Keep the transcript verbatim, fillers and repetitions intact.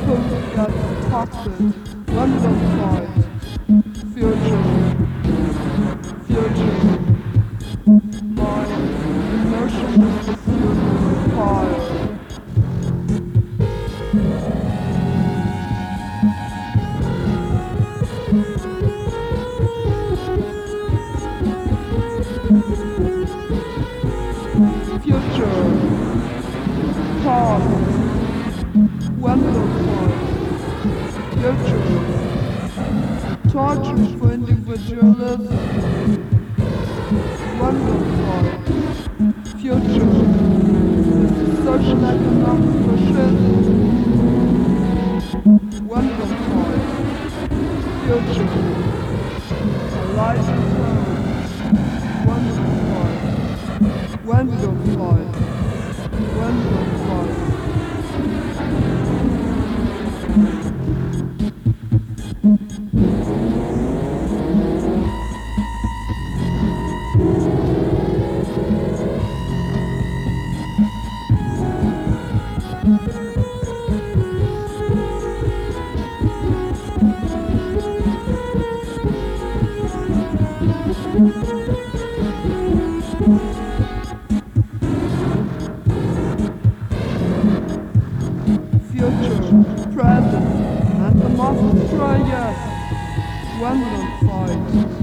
Could get toxic when we don't fight. Future, future. My emotion is the fuel fire. Future, past, when we don't fight. Future, torture for individualism, when we don't fight. Future, social economic fascism, when we don't fight. Future, a life is home, when we don't fight. When we don't fight. When we don't fight. Future, present, and the must try yes, when we don't fight.